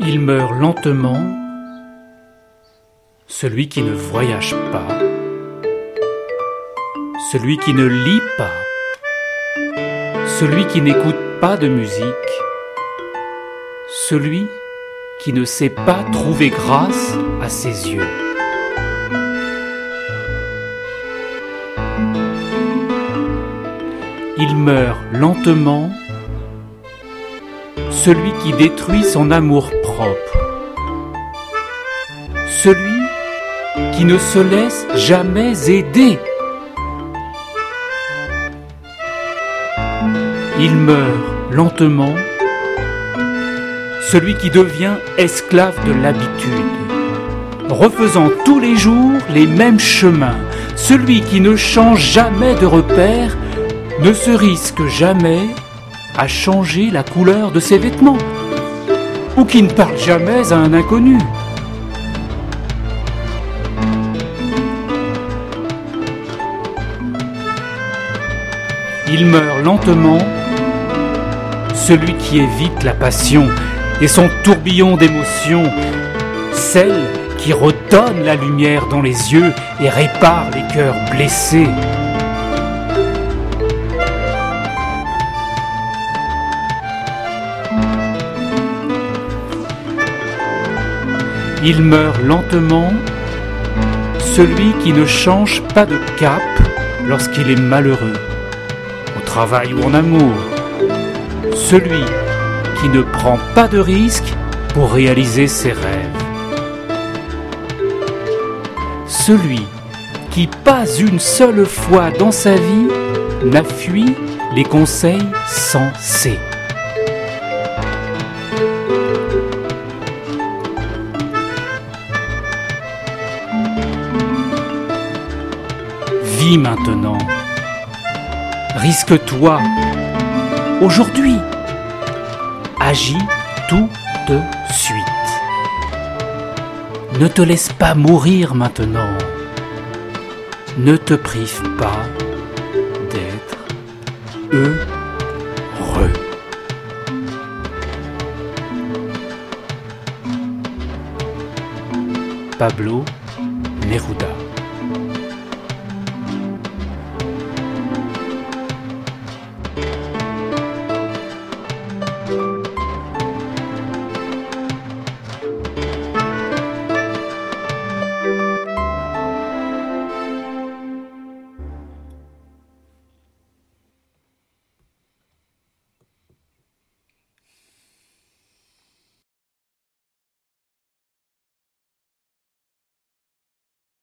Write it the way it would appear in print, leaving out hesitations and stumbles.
Il meurt lentement, celui qui ne voyage pas, celui qui ne lit pas, celui qui n'écoute pas de musique, celui qui ne sait pas trouver grâce à ses yeux. Il meurt lentement, celui qui détruit son amour-propre, celui qui ne se laisse jamais aider. Il meurt lentement, celui qui devient esclave de l'habitude, refaisant tous les jours les mêmes chemins, celui qui ne change jamais de repère, ne se risque jamais à changer la couleur de ses vêtements, ou qui ne parle jamais à un inconnu. Il meurt lentement, celui qui évite la passion et son tourbillon d'émotions, celle qui redonne la lumière dans les yeux et répare les cœurs blessés. Il meurt lentement, celui qui ne change pas de cap lorsqu'il est malheureux, au travail ou en amour, celui qui ne prend pas de risques pour réaliser ses rêves, celui qui pas une seule fois dans sa vie n'a fui les conseils sensés. Vis maintenant, risque-toi, aujourd'hui, agis tout de suite. Ne te laisse pas mourir maintenant, ne te prive pas d'être heureux. Pablo Neruda.